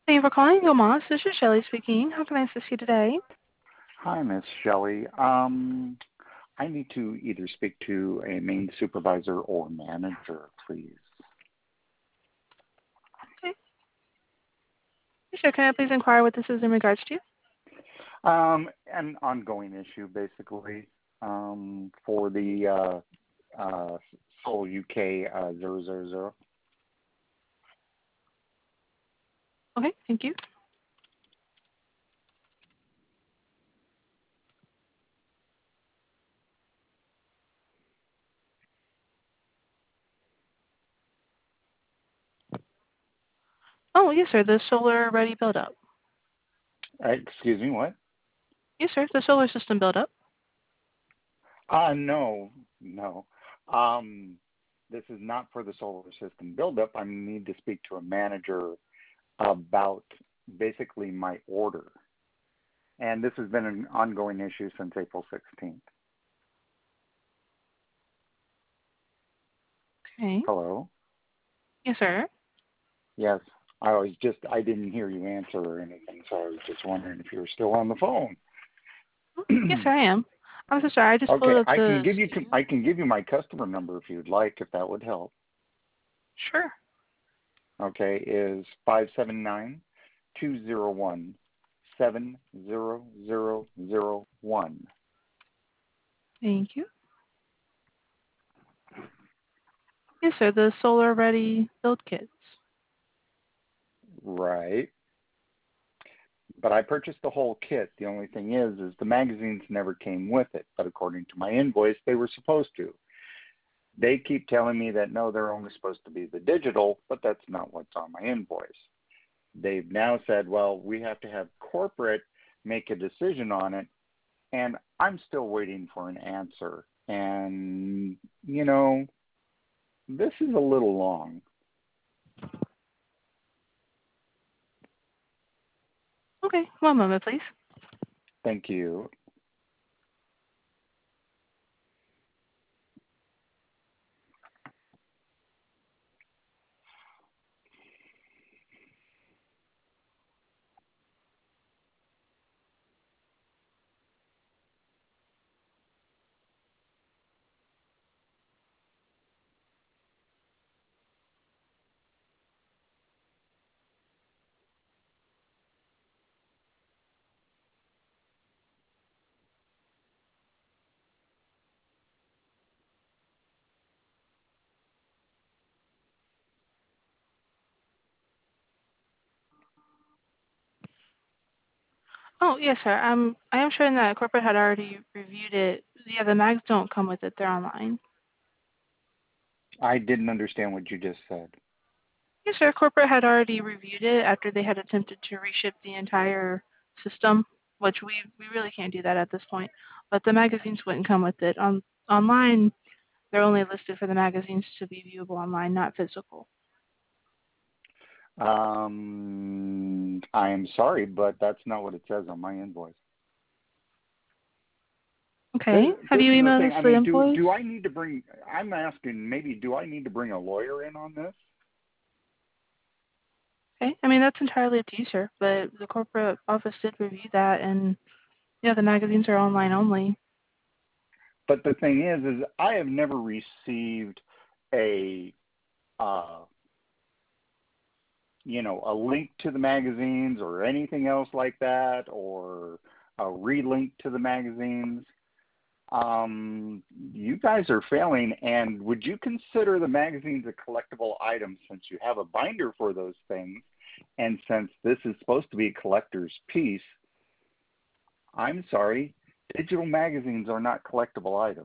Thank you for calling Yomas. This is Shelly speaking. How can I assist you today? Hi, Miss Shelley. I need to either speak to a main supervisor or manager, please. Okay. Sure. Can I please inquire what this is in regards to? An ongoing issue, basically, for the Seoul UK 000. Okay. Thank you. Oh, yes, sir. The solar ready build up. Excuse me, what? Yes, sir. The solar system build up. No, no. Um, this is not for the solar system buildup. I need to speak to a manager about basically my order. And this has been an ongoing issue since April 16th. Okay. Hello? Yes, sir. Yes. I didn't hear you answer or anything, so I was just wondering if you were still on the phone. Oh, yes, sir. I am. I'm so sorry. I just pulled Okay, up the I SKU. can give you my customer number if you'd like, if that would help. Sure. Okay, is 579-201-70001. Thank you. Yes, sir. The solar ready build kits. Right. But I purchased the whole kit. The only thing is the magazines never came with it. But according to my invoice, they were supposed to. They keep telling me that no, they're only supposed to be the digital, but that's not what's on my invoice. They've now said, well, we have to have corporate make a decision on it, and I'm still waiting for an answer. And, this is a little long. Okay. One moment, please. Thank you. Oh, yes, sir. I am sure that corporate had already reviewed it. Yeah, the mags don't come with it. They're online. I didn't understand what you just said. Yes, sir. Corporate had already reviewed it after they had attempted to reship the entire system, which we really can't do that at this point. But the magazines wouldn't come with it. Online, they're only listed for the magazines to be viewable online, not physical. I am sorry, but that's not what it says on my invoice. This, Okay. Have this you is the emailed thing. us I the mean, invoice? do I need to bring? I'm asking. Maybe do I need to bring a lawyer in on this? Okay. I mean, that's entirely up to you, sir. But the corporate office did review that, and yeah, the magazines are online only. But the thing is I have never received a, uh, a link to the magazines or anything else like that, or a relink to the magazines. You guys are failing. And would you consider the magazines a collectible item since you have a binder for those things? And since this is supposed to be a collector's piece, I'm sorry, digital magazines are not collectible items.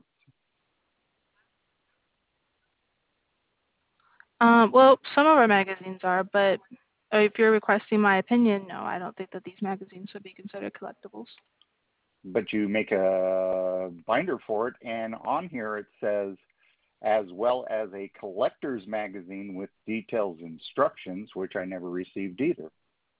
Well, some of our magazines are, but if you're requesting my opinion, no, I don't think that these magazines would be considered collectibles. But you make a binder for it, and on here it says, as well as a collector's magazine with details instructions, which I never received either.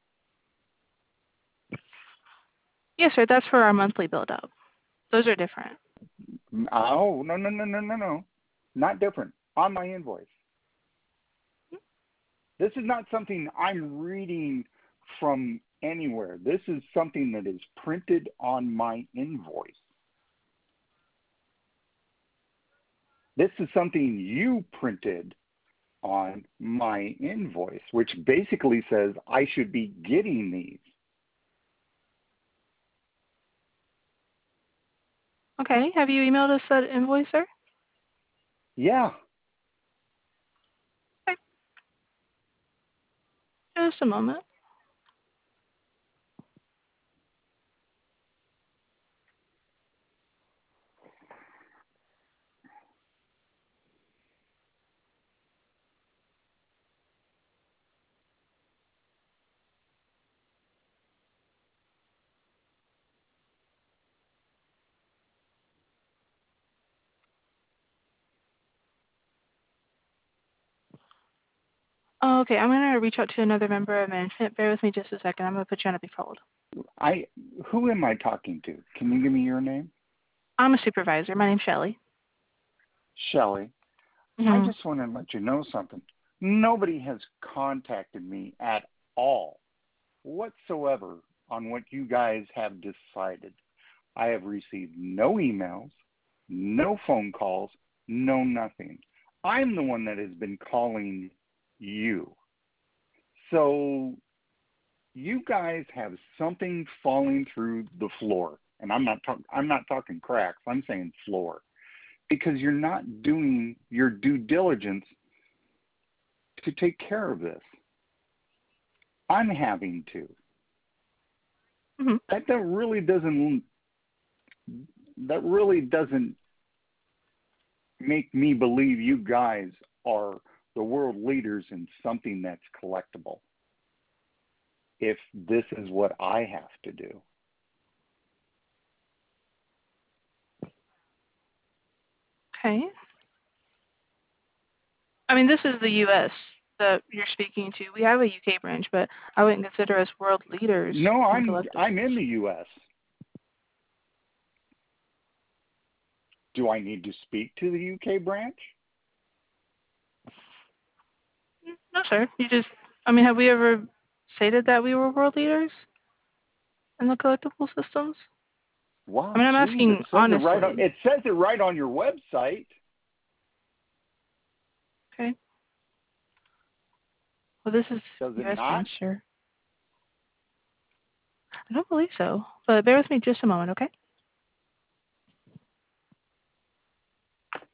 Yes, sir, that's for our monthly build up. Those are different. Oh, no, no, no, no, no, no. Not different. On my invoice. This is not something I'm reading from anywhere. This is something that is printed on my invoice. This is something you printed on my invoice, which basically says I should be getting these. Okay. Have you emailed us that invoice, sir? Yeah. Okay. Just a moment. Okay, I'm going to reach out to another member of management. Bear with me just a second. I'm going to put you on a brief hold. Who am I talking to? Can you give me your name? I'm a supervisor. My name's Shelly. Shelley. Mm-hmm. I just want to let you know something. Nobody has contacted me at all whatsoever on what you guys have decided. I have received no emails, no phone calls, no nothing. I'm the one that has been calling you. So you guys have something falling through the floor. And I'm not talking cracks. I'm saying floor. Because you're not doing your due diligence to take care of this. I'm having to. Mm-hmm. That really doesn't make me believe you guys are the world leaders in something that's collectible. If this is what I have to do. Okay. I mean, this is the U.S. that you're speaking to. We have a UK branch, but I wouldn't consider us world leaders No, in I'm collectibles. in the U.S. Do I need to speak to the UK branch? No, sir. I mean, have we ever stated that we were world leaders in the collectible systems? I Wow, mean, I'm geez, asking honestly. it says it right on your website. Okay. Well, this is Does it U.S. not? branch, sir. I don't believe so. But bear with me just a moment, okay?